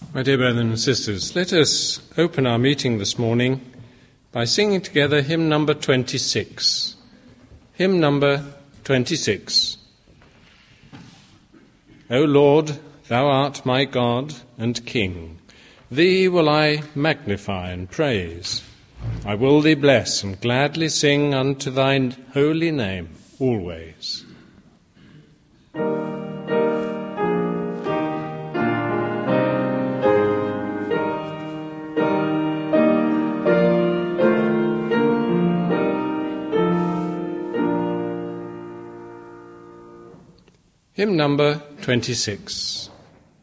My dear brothers and sisters, let us open our meeting this morning by singing together hymn number 26. Hymn number 26. O Lord, thou art my God and King. Thee will I magnify and praise. I will thee bless and gladly sing unto thine holy name always. Hymn number 26.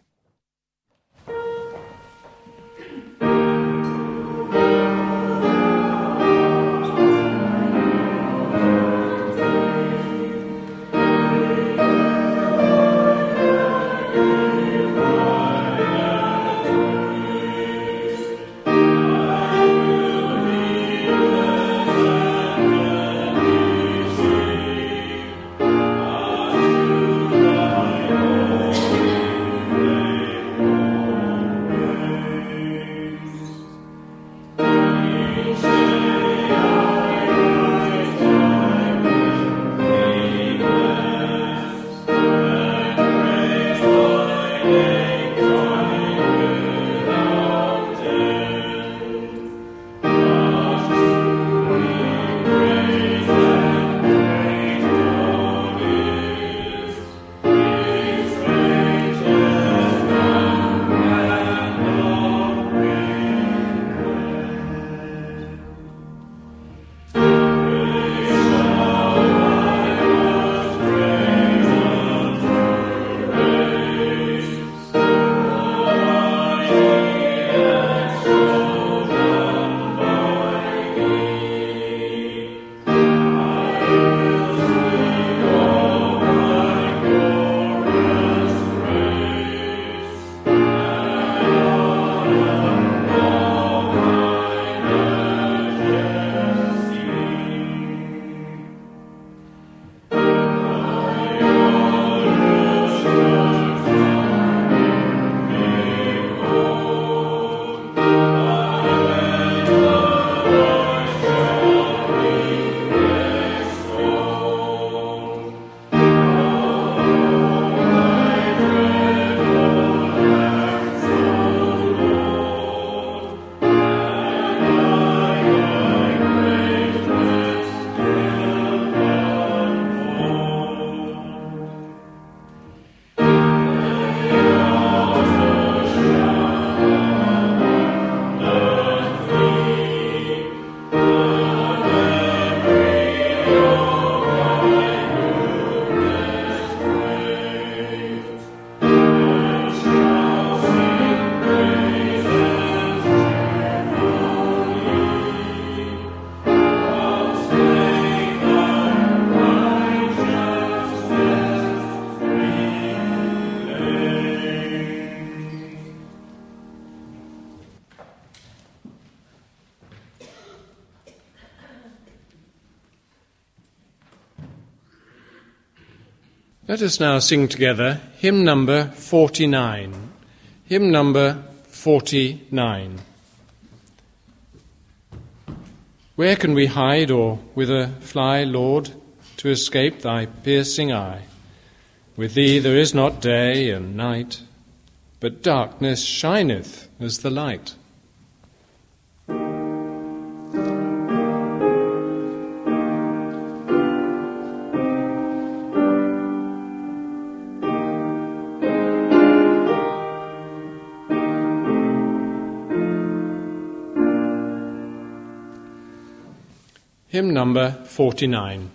Let us now sing together hymn number 49. Hymn number 49. Where can we hide or whither fly, Lord, to escape thy piercing eye? With thee there is not day and night, but darkness shineth as the light. Hymn number 49.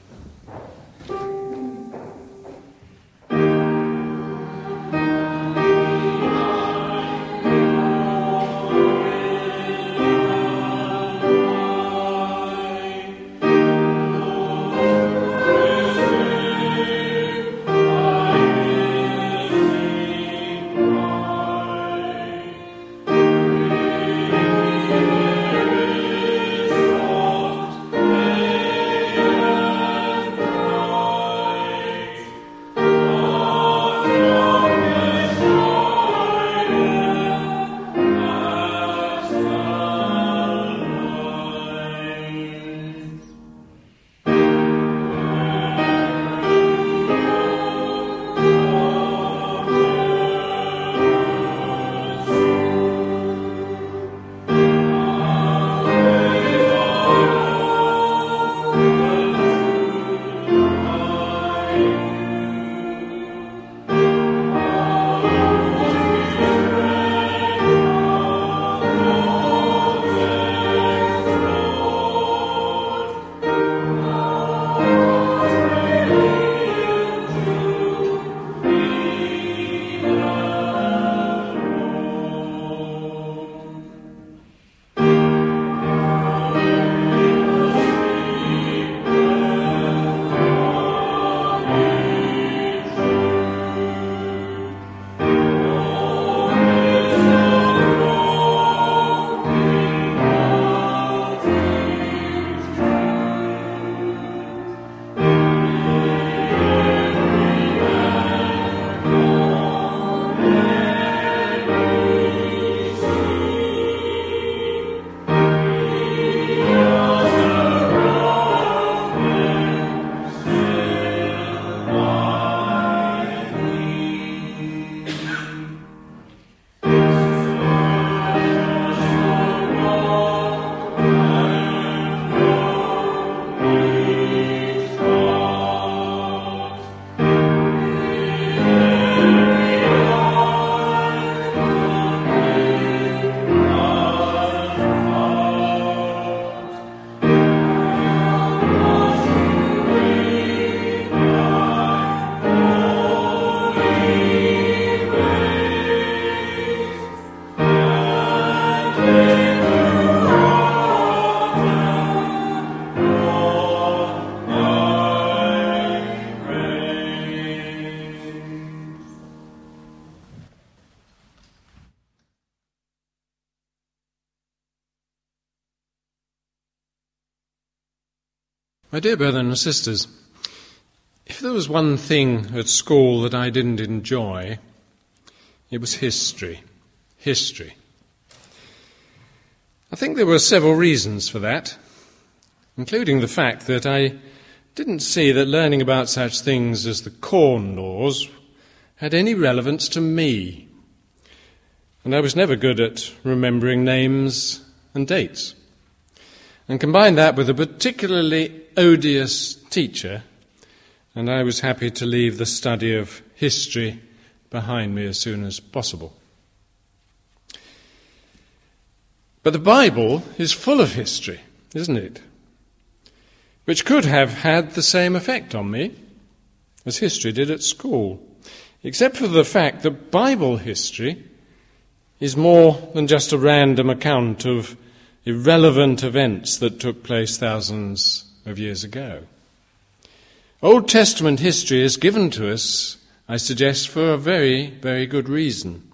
My dear brothers and sisters, if there was one thing at school that I didn't enjoy, it was history. History. I think there were several reasons for that, including the fact that I didn't see that learning about such things as the Corn Laws had any relevance to me. And I was never good at remembering names and dates. And combine that with a particularly odious teacher, and I was happy to leave the study of history behind me as soon as possible. But the Bible is full of history, isn't it? Which could have had the same effect on me as history did at school, except for the fact that Bible history is more than just a random account of irrelevant events that took place thousands of years ago. Old Testament history is given to us, I suggest, for a very, very good reason.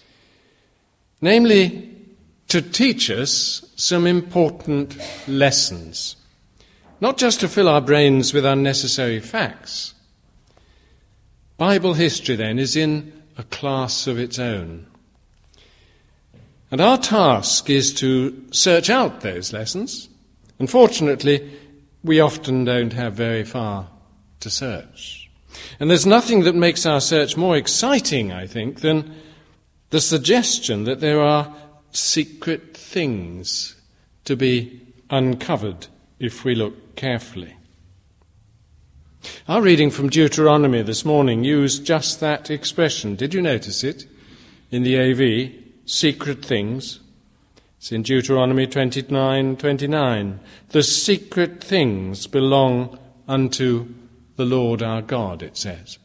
Namely, to teach us some important lessons. Not just to fill our brains with unnecessary facts. Bible history, then, is in a class of its own. And our task is to search out those lessons. Unfortunately, we often don't have very far to search. And there's nothing that makes our search more exciting, I think, than the suggestion that there are secret things to be uncovered if we look carefully. Our reading from Deuteronomy this morning used just that expression. Did you notice it? In the AV, secret things. It's in Deuteronomy 29:29. The secret things belong unto the Lord our God, it says.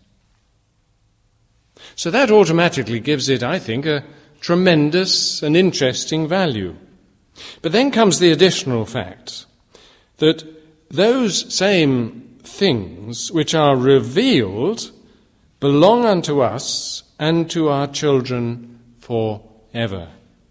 So that automatically gives it, I think, a tremendous and interesting value. But then comes the additional fact that those same things which are revealed belong unto us and to our children forever.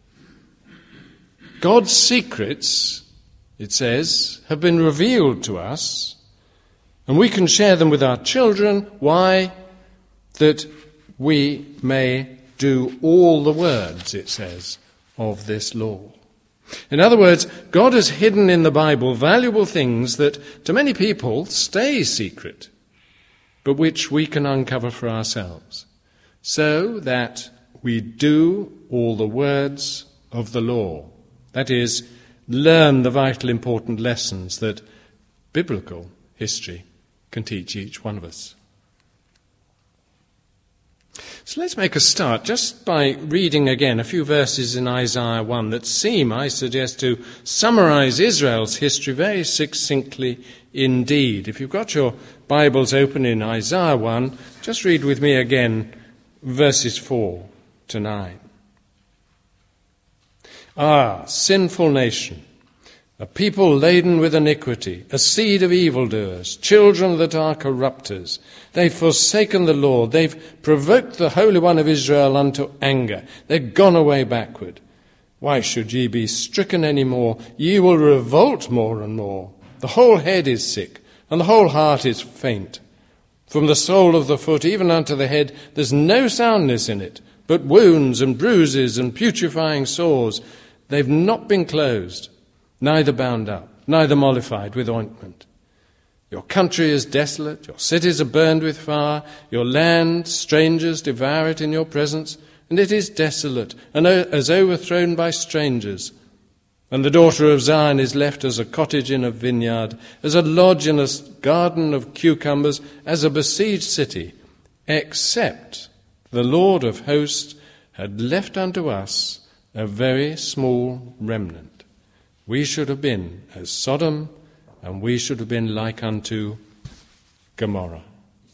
God's secrets, it says, have been revealed to us, and we can share them with our children. Why? That we may do all the words, it says, of this law. In other words, God has hidden in the Bible valuable things that to many people stay secret, but which we can uncover for ourselves, so that we do all the words of the law. That is, learn the vital important lessons that biblical history can teach each one of us. So let's make a start just by reading again a few verses in Isaiah 1 that seem, I suggest, to summarize Israel's history very succinctly indeed. If you've got your Bibles open in Isaiah 1, just read with me again verses 4 to 9. Ah, sinful nation, a people laden with iniquity, a seed of evildoers, children that are corrupters. They've forsaken the Lord. They've provoked the Holy One of Israel unto anger. They've gone away backward. Why should ye be stricken any more? Ye will revolt more and more. The whole head is sick, and the whole heart is faint. From the sole of the foot even unto the head, there's no soundness in it, but wounds and bruises and putrefying sores. They've not been closed, neither bound up, neither mollified with ointment. Your country is desolate, your cities are burned with fire, your land, strangers devour it in your presence, and it is desolate, and as overthrown by strangers. And the daughter of Zion is left as a cottage in a vineyard, as a lodge in a garden of cucumbers, as a besieged city, except the Lord of hosts had left unto us a very small remnant. We should have been as Sodom, and we should have been like unto Gomorrah.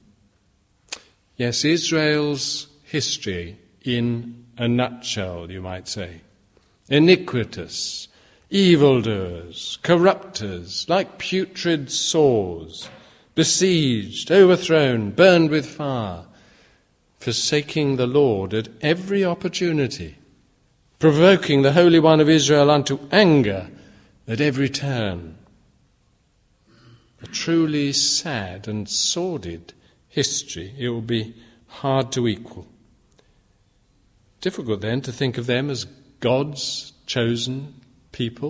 Yes, Israel's history in a nutshell, you might say. Iniquitous, evildoers, corrupters, like putrid sores, besieged, overthrown, burned with fire, forsaking the Lord at every opportunity, provoking the Holy One of Israel unto anger at every turn. a truly sad and sordid history. It will be hard to equal. Difficult then to think of them as God's chosen people.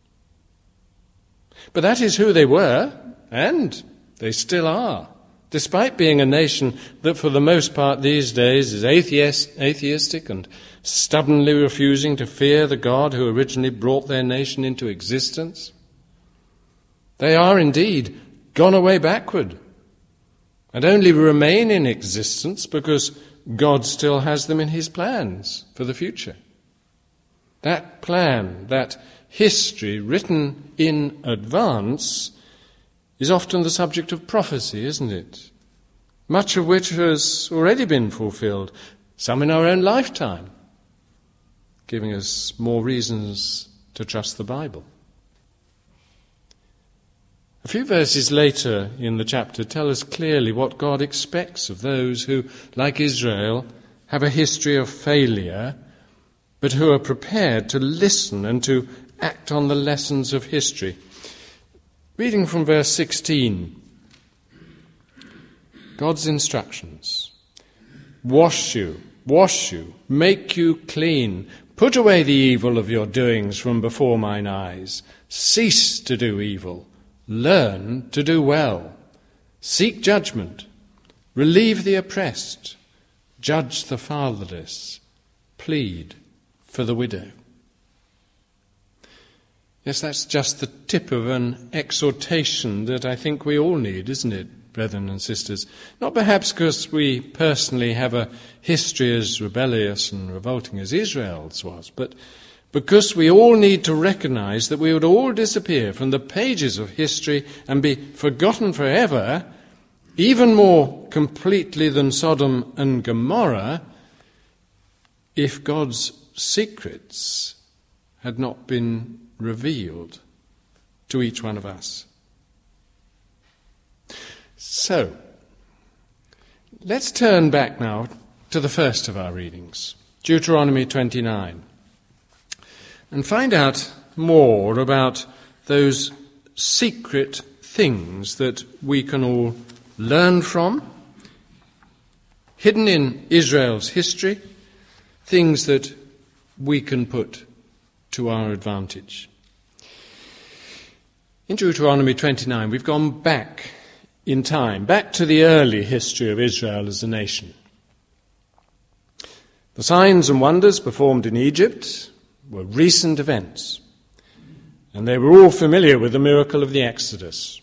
But that is who they were, and they still are, despite being a nation that for the most part these days is atheistic and stubbornly refusing to fear the God who originally brought their nation into existence. They are indeed gone away backward and only remain in existence because God still has them in his plans for the future. That plan, that history written in advance, is often the subject of prophecy, isn't it? Much of which has already been fulfilled, some in our own lifetime, giving us more reasons to trust the Bible. A few verses later in the chapter tell us clearly what God expects of those who, like Israel, have a history of failure, but who are prepared to listen and to act on the lessons of history. Reading from verse 16, God's instructions. Wash you, make you clean. Put away the evil of your doings from before mine eyes. Cease to do evil. Learn to do well. Seek judgment. Relieve the oppressed. Judge the fatherless. Plead for the widow. Yes, that's just the tip of an exhortation that I think we all need, isn't it, brethren and sisters? Not perhaps because we personally have a history as rebellious and revolting as Israel's was, but because we all need to recognize that we would all disappear from the pages of history and be forgotten forever, even more completely than Sodom and Gomorrah, if God's secrets had not been revealed to each one of us. So, let's turn back now to the first of our readings, Deuteronomy 29, and find out more about those secret things that we can all learn from, hidden in Israel's history, things that we can put to our advantage. In Deuteronomy 29, we've gone back in time, back to the early history of Israel as a nation. The signs and wonders performed in Egypt were recent events, and they were all familiar with the miracle of the Exodus.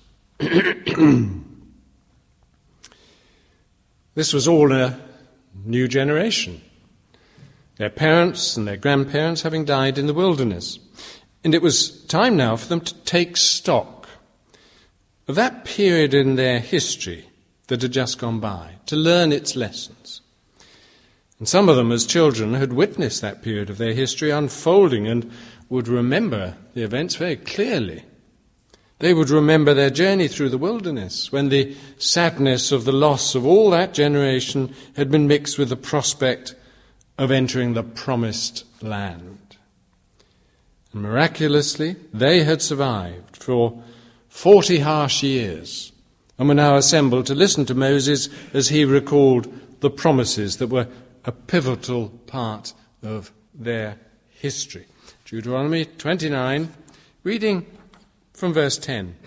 This was all a new generation, their parents and their grandparents having died in the wilderness. And it was time now for them to take stock of that period in their history that had just gone by, to learn its lessons. And some of them, as children, had witnessed that period of their history unfolding and would remember the events very clearly. They would remember their journey through the wilderness, when the sadness of the loss of all that generation had been mixed with the prospect of entering the promised land. And miraculously, they had survived for 40 harsh years and were now assembled to listen to Moses as he recalled the promises that were a pivotal part of their history. Deuteronomy 29, reading from verse 10.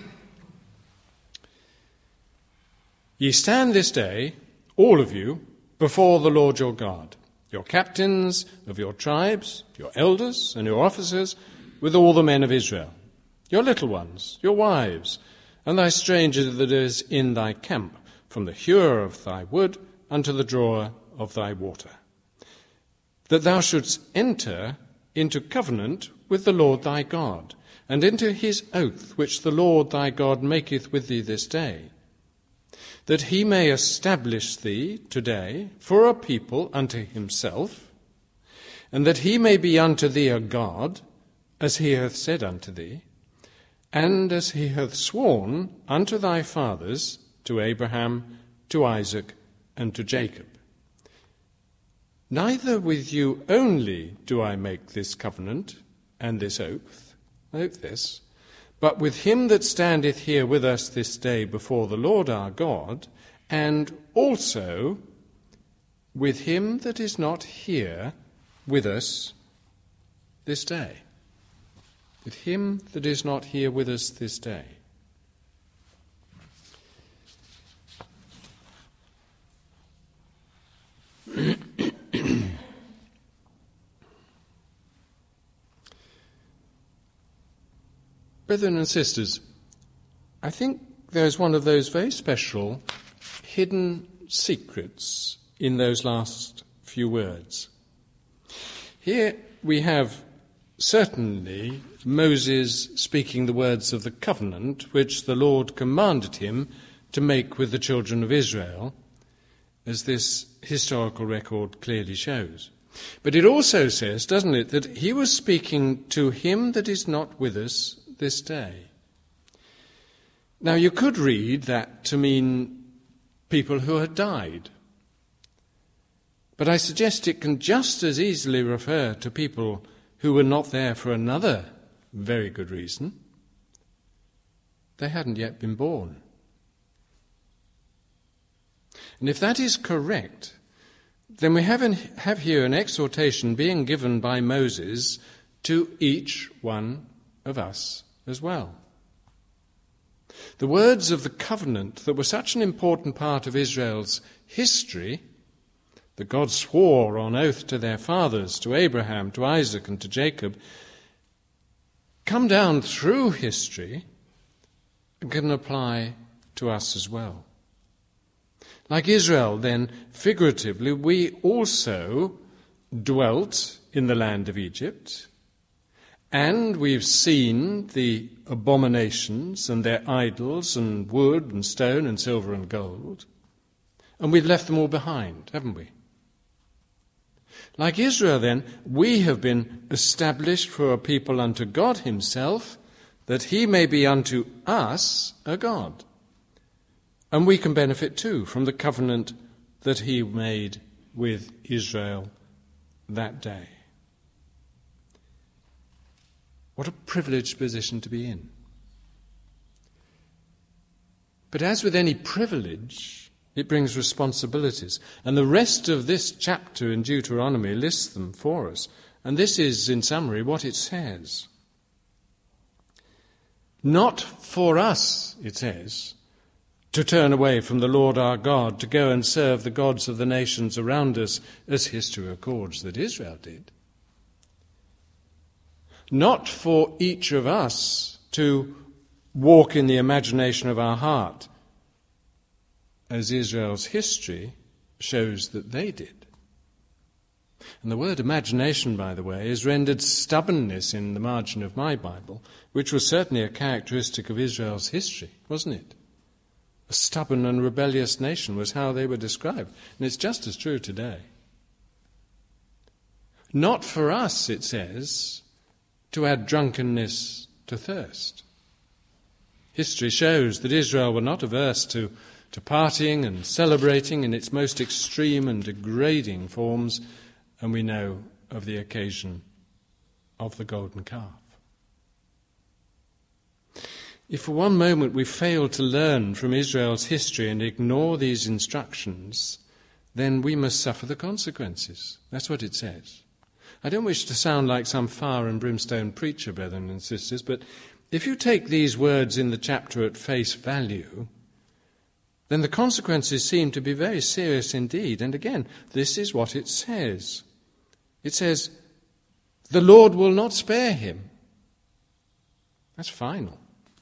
Ye stand this day, all of you, before the Lord your God, your captains of your tribes, your elders and your officers, with all the men of Israel, your little ones, your wives, and thy stranger that is in thy camp, from the hewer of thy wood unto the drawer of thy water, that thou shouldst enter into covenant with the Lord thy God, and into his oath which the Lord thy God maketh with thee this day, that he may establish thee today for a people unto himself, and that he may be unto thee a God, as he hath said unto thee, and as he hath sworn unto thy fathers, to Abraham, to Isaac, and to Jacob. Neither with you only do I make this covenant and this oath, note this, but with him that standeth here with us this day before the Lord our God, and also with him that is not here with us this day. With him that is not here with us this day. Brethren and sisters, I think there's one of those very special hidden secrets in those last few words. Here we have certainly Moses speaking the words of the covenant which the Lord commanded him to make with the children of Israel, as this historical record clearly shows. But it also says, doesn't it, that he was speaking to him that is not with us this day. Now, you could read that to mean people who had died. But I suggest it can just as easily refer to people who were not there for another very good reason. They hadn't yet been born. And if that is correct, then we have here an exhortation being given by Moses to each one of us as well. The words of the covenant that were such an important part of Israel's history, that God swore on oath to their fathers, to Abraham, to Isaac, and to Jacob, come down through history and can apply to us as well. Like Israel, then, figuratively, we also dwelt in the land of Egypt, and we've seen the abominations and their idols and wood and stone and silver and gold, and we've left them all behind, haven't we? Like Israel, then, we have been established for a people unto God himself, that he may be unto us a God. And we can benefit too from the covenant that he made with Israel that day. What a privileged position to be in. But as with any privilege, it brings responsibilities. And the rest of this chapter in Deuteronomy lists them for us. And this is, in summary, what it says. Not for us, it says, to turn away from the Lord our God, to go and serve the gods of the nations around us, as history records that Israel did. Not for each of us to walk in the imagination of our heart, as Israel's history shows that they did. And the word imagination, by the way, is rendered stubbornness in the margin of my Bible, which was certainly a characteristic of Israel's history, wasn't it? A stubborn and rebellious nation was how they were described. And it's just as true today. Not for us, it says, to add drunkenness to thirst. History shows that Israel were not averse to partying and celebrating in its most extreme and degrading forms, and we know of the occasion of the golden calf. If for one moment we fail to learn from Israel's history and ignore these instructions, then we must suffer the consequences. That's what it says. I don't wish to sound like some fire and brimstone preacher, brethren and sisters, but if you take these words in the chapter at face value, then the consequences seem to be very serious indeed. And again, this is what it says. It says, the Lord will not spare him. That's final.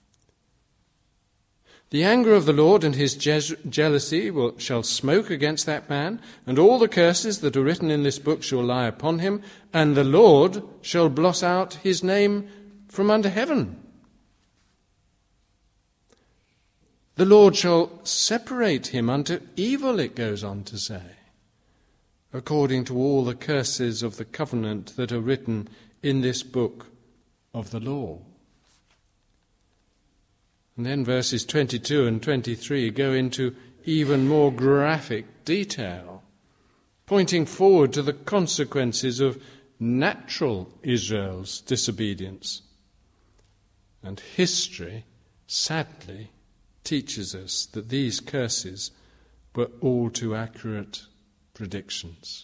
The anger of the Lord and his jealousy shall smoke against that man, and all the curses that are written in this book shall lie upon him, and the Lord shall blot out his name from under heaven. The Lord shall separate him unto evil, it goes on to say, according to all the curses of the covenant that are written in this book of the law. And then verses 22 and 23 go into even more graphic detail, pointing forward to the consequences of natural Israel's disobedience. And history, sadly, teaches us that these curses were all too accurate predictions.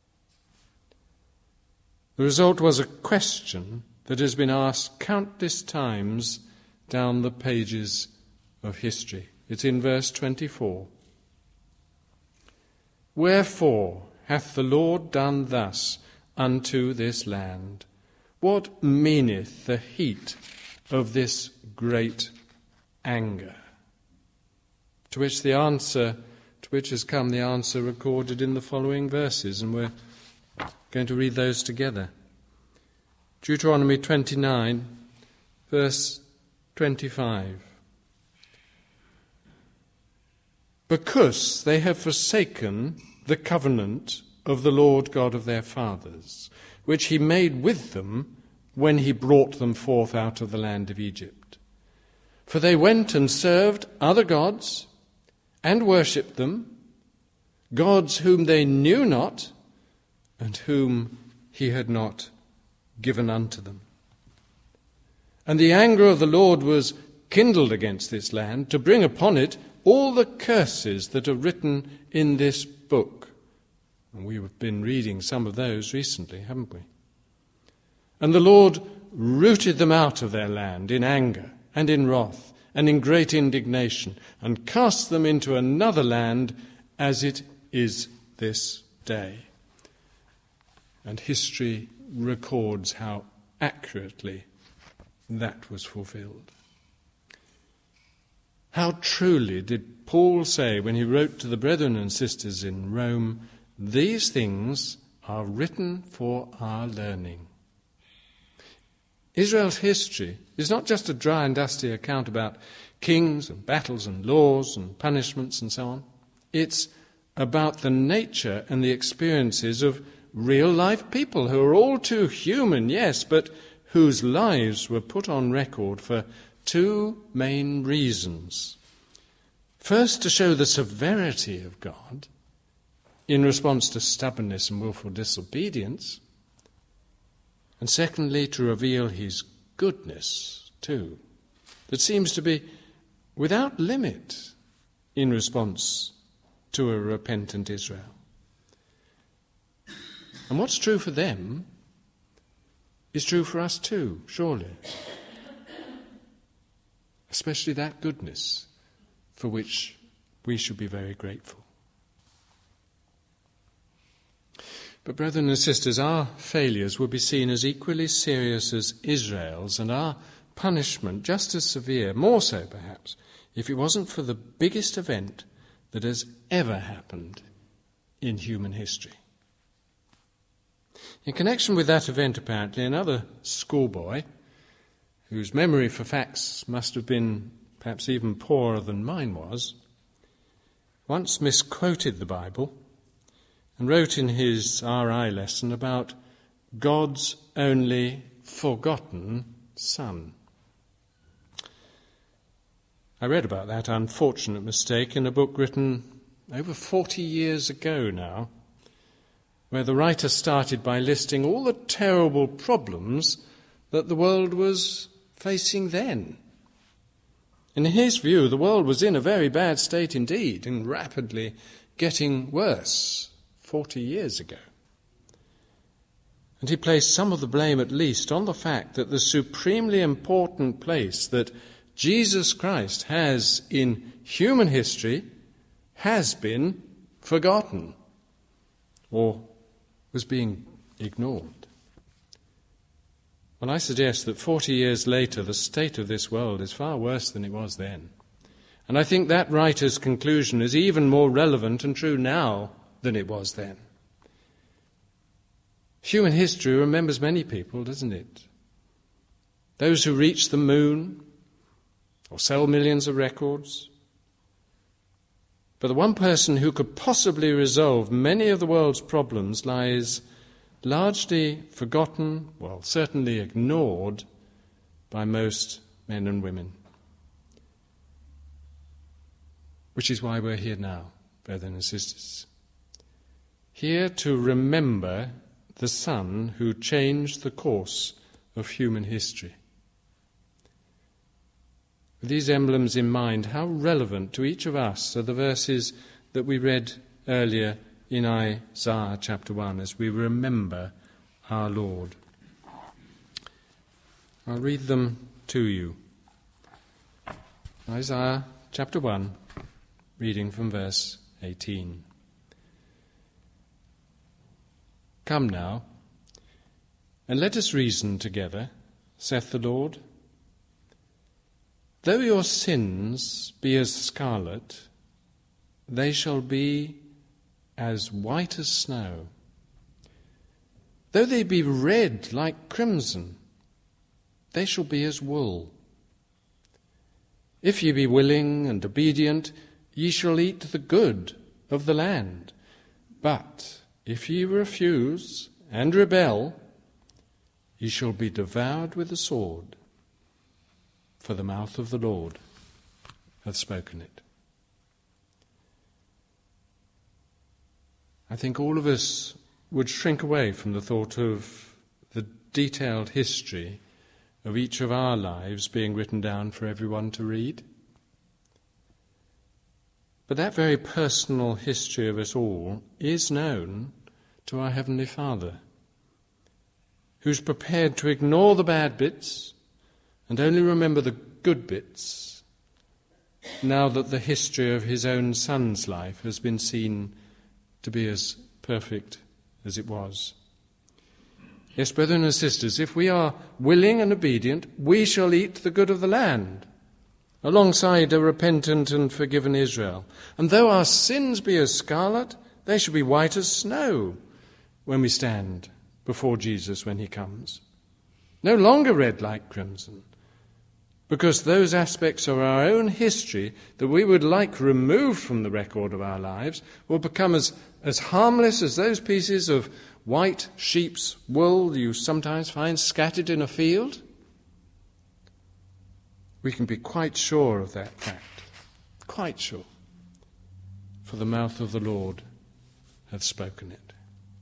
The result was a question that has been asked countless times down the pages of history. It's in verse 24. Wherefore hath the Lord done thus unto this land? What meaneth the heat of this great anger? To which has come the answer recorded in the following verses, and we're going to read those together. Deuteronomy 29, verse 25. Because they have forsaken the covenant of the Lord God of their fathers, which he made with them when he brought them forth out of the land of Egypt. For they went and served other gods and worshipped them, gods whom they knew not and whom he had not given unto them. And the anger of the Lord was kindled against this land to bring upon it all the curses that are written in this book. And we have been reading some of those recently, haven't we? And the Lord rooted them out of their land in anger and in wrath and in great indignation, and cast them into another land as it is this day. And history records how accurately that was fulfilled. How truly did Paul say when he wrote to the brethren and sisters in Rome, "These things are written for our learning." Israel's history is not just a dry and dusty account about kings and battles and laws and punishments and so on. It's about the nature and the experiences of real-life people who are all too human, yes, but whose lives were put on record for two main reasons. First, to show the severity of God in response to stubbornness and willful disobedience, and secondly, to reveal his goodness too, that seems to be without limit in response to a repentant Israel. And what's true for them is true for us too, surely. Especially that goodness for which we should be very grateful. But brethren and sisters, our failures would be seen as equally serious as Israel's, and our punishment just as severe, more so perhaps, if it wasn't for the biggest event that has ever happened in human history. In connection with that event, apparently, another schoolboy, whose memory for facts must have been perhaps even poorer than mine was, once misquoted the Bible and wrote in his RI lesson about God's only forgotten Son. I read about that unfortunate mistake in a book written over 40 years ago now, where the writer started by listing all the terrible problems that the world was facing then. In his view, the world was in a very bad state indeed, and rapidly getting worse 40 years ago. And he placed some of the blame, at least, on the fact that the supremely important place that Jesus Christ has in human history has been forgotten, or was being ignored. Well, I suggest that 40 years later, the state of this world is far worse than it was then. And I think that writer's conclusion is even more relevant and true now than it was then. Human history remembers many people, doesn't it? Those who reach the moon or sell millions of records. But the one person who could possibly resolve many of the world's problems lies largely forgotten, well, certainly ignored by most men and women. Which is why we're here now, brethren and sisters. Here to remember the Son who changed the course of human history. With these emblems in mind, how relevant to each of us are the verses that we read earlier in Isaiah chapter 1 as we remember our Lord. I'll read them to you. Isaiah chapter 1, reading from verse 18. Come now, and let us reason together, saith the Lord. Though your sins be as scarlet, they shall be as white as snow. Though they be red like crimson, they shall be as wool. If ye be willing and obedient, ye shall eat the good of the land. But if ye refuse and rebel, ye shall be devoured with the sword, for the mouth of the Lord hath spoken it. I think all of us would shrink away from the thought of the detailed history of each of our lives being written down for everyone to read. But that very personal history of us all is known to our Heavenly Father, who's prepared to ignore the bad bits and only remember the good bits, now that the history of his own Son's life has been seen to be as perfect as it was. Yes, brethren and sisters, if we are willing and obedient, we shall eat the good of the land, alongside a repentant and forgiven Israel. And though our sins be as scarlet, they shall be white as snow when we stand before Jesus when he comes. No longer red like crimson, because those aspects of our own history that we would like removed from the record of our lives will become as harmless as those pieces of white sheep's wool you sometimes find scattered in a field. We can be quite sure of that fact, quite sure, for the mouth of the Lord hath spoken it.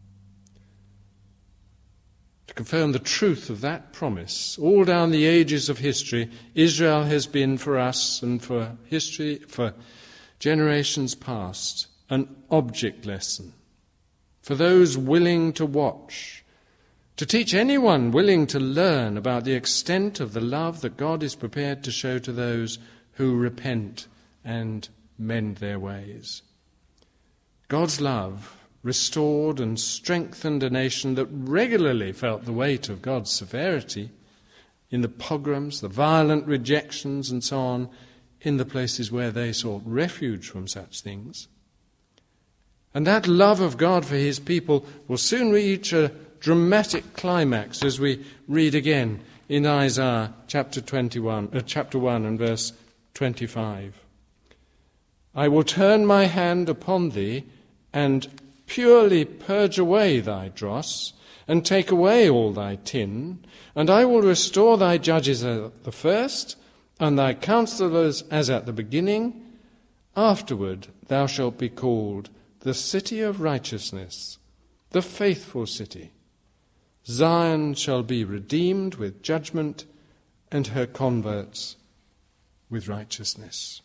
To confirm the truth of that promise, all down the ages of history, Israel has been for us and for history, for generations past, an object lesson for those willing to watch, to teach anyone willing to learn about the extent of the love that God is prepared to show to those who repent and mend their ways. God's love restored and strengthened a nation that regularly felt the weight of God's severity in the pogroms, the violent rejections and so on, in the places where they sought refuge from such things. And that love of God for his people will soon reach a dramatic climax as we read again in Isaiah chapter 1 and verse 25. I will turn my hand upon thee and purely purge away thy dross and take away all thy tin, and I will restore thy judges at the first and thy counselors as at the beginning. Afterward thou shalt be called the city of righteousness, the faithful city. Zion shall be redeemed with judgment, and her converts with righteousness.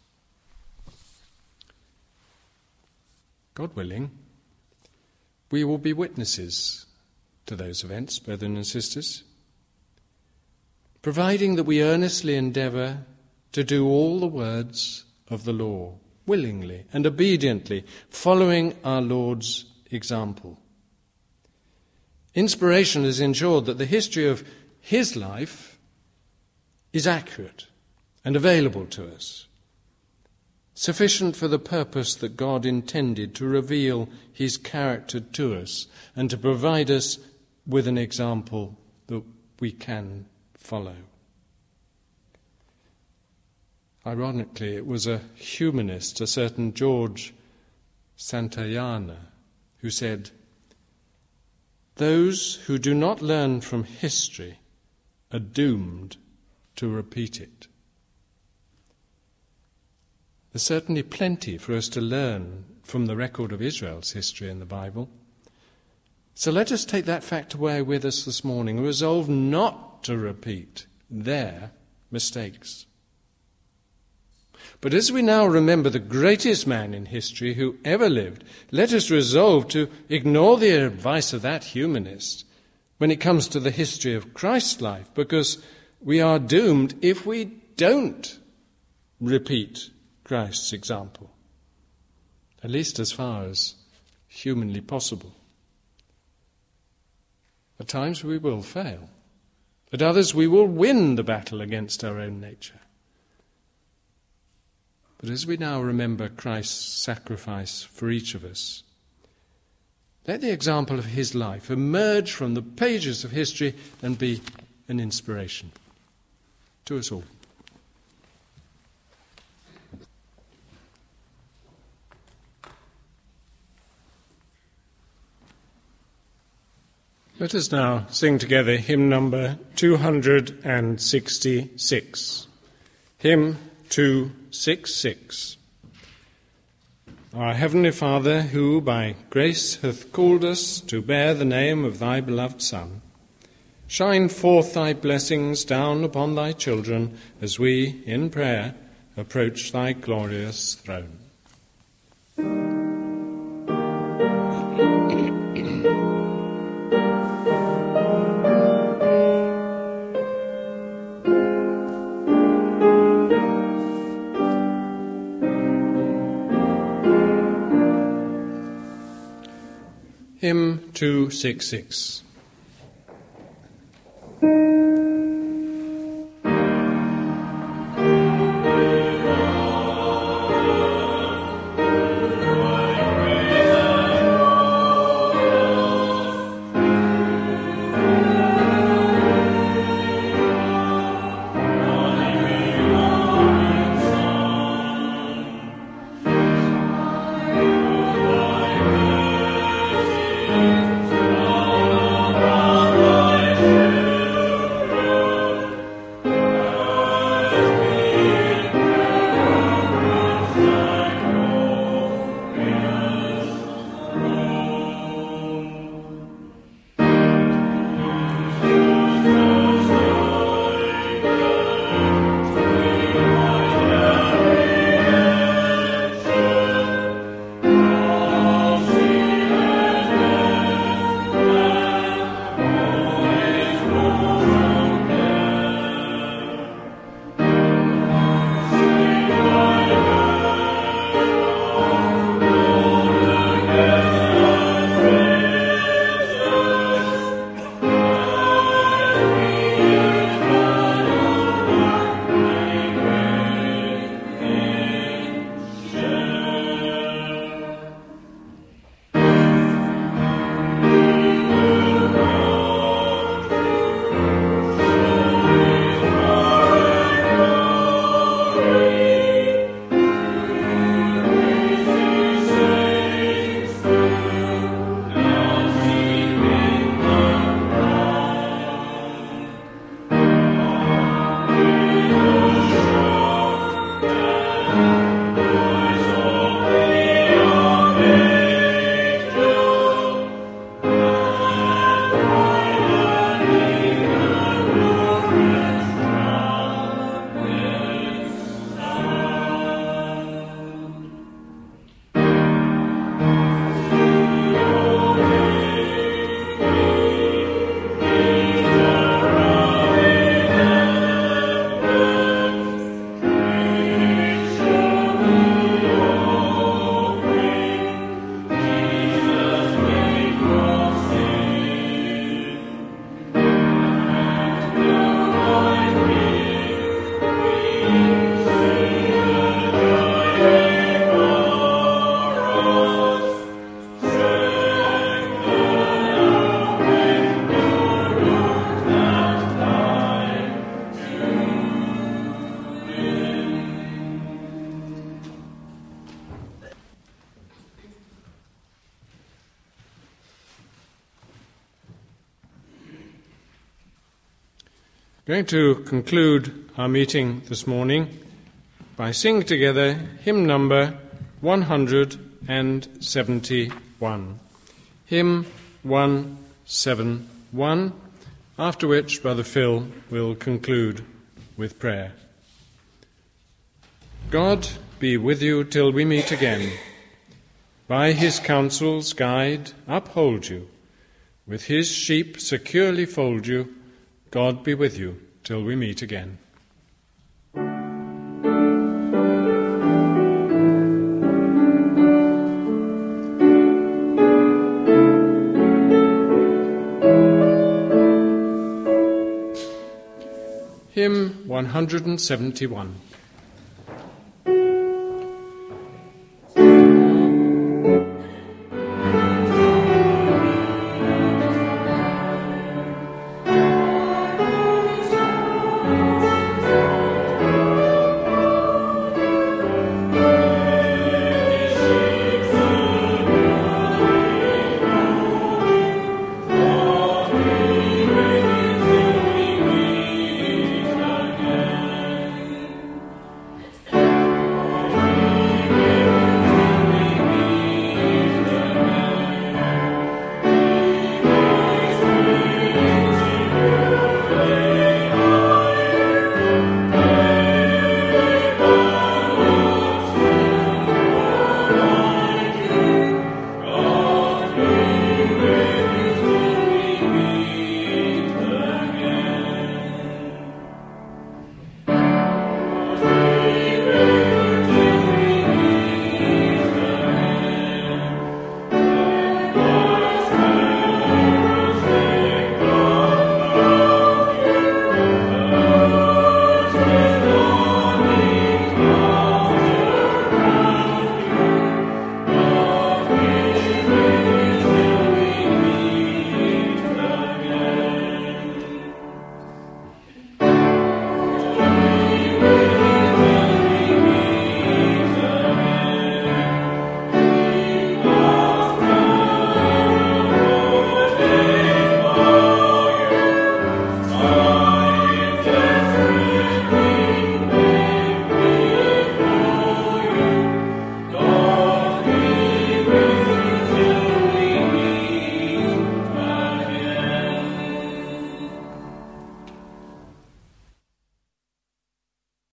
God willing, we will be witnesses to those events, brethren and sisters, providing that we earnestly endeavour to do all the words of the law, willingly and obediently, following our Lord's example. Inspiration has ensured that the history of his life is accurate and available to us, sufficient for the purpose that God intended to reveal his character to us and to provide us with an example that we can follow. Ironically, it was a humanist, a certain George Santayana, who said, "Those who do not learn from history are doomed to repeat it." There's certainly plenty for us to learn from the record of Israel's history in the Bible. So let us take that fact away with us this morning, resolve not to repeat their mistakes. But as we now remember the greatest man in history who ever lived, let us resolve to ignore the advice of that humanist when it comes to the history of Christ's life, because we are doomed if we don't repeat Christ's example, at least as far as humanly possible. At times we will fail. At others we will win the battle against our own nature. But as we now remember Christ's sacrifice for each of us, let the example of his life emerge from the pages of history and be an inspiration to us all. Let us now sing together hymn number 266. Hymn 266. Our Heavenly Father, who by grace hath called us to bear the name of thy beloved Son, shine forth thy blessings down upon thy children as we, in prayer, approach thy glorious throne. Hymn 266. Going to conclude our meeting this morning by singing together hymn number 171. Hymn 171, after which Brother Phil will conclude with prayer. God be with you till we meet again. By his counsels guide, uphold you. With his sheep securely fold you. God be with you till we meet again. Hymn 171.